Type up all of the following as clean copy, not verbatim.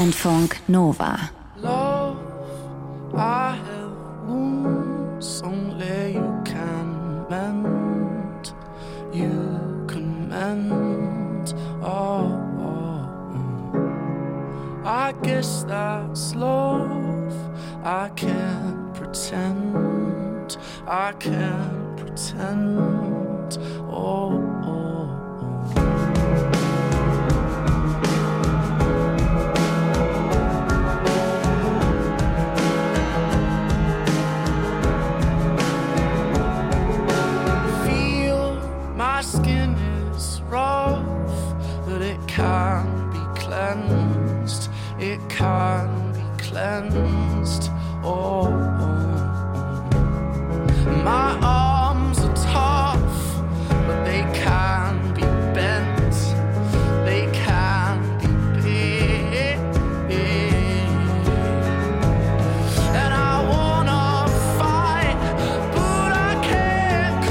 Funk Nova. Love, I have wounds only you can mend. You can mend. Oh, I guess that's love. I can't pretend. I can't pretend. Oh. My skin is rough, but it can be cleansed. It can be cleansed. Oh. My arms are tough, but they can be bent. They can be big. And I wanna fight, but I can't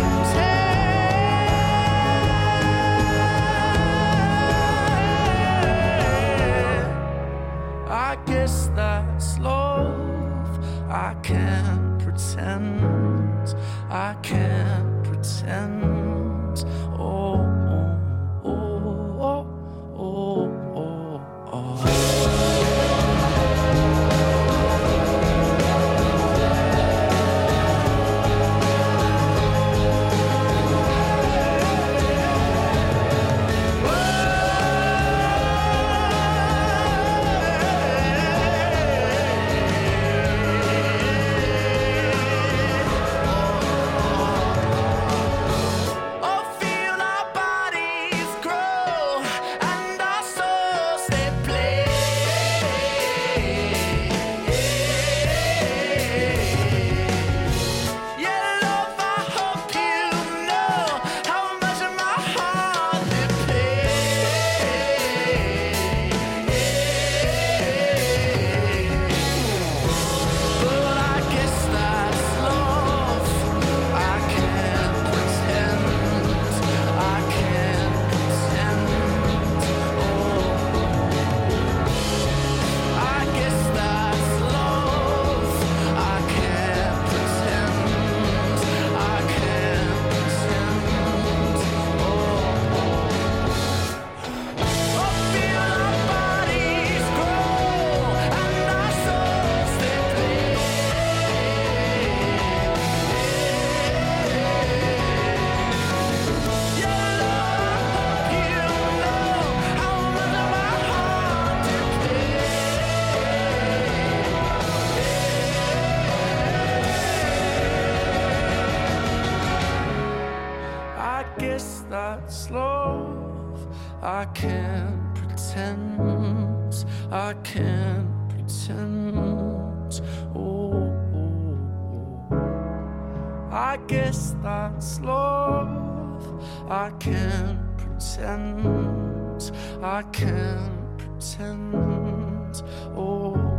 I guess that's love. I can't pretend. I can't pretend. Oh, oh, oh, oh, oh, oh. That's love. I can't pretend. I can't pretend. Oh, I guess that's love. I can't pretend. I can't pretend. Oh.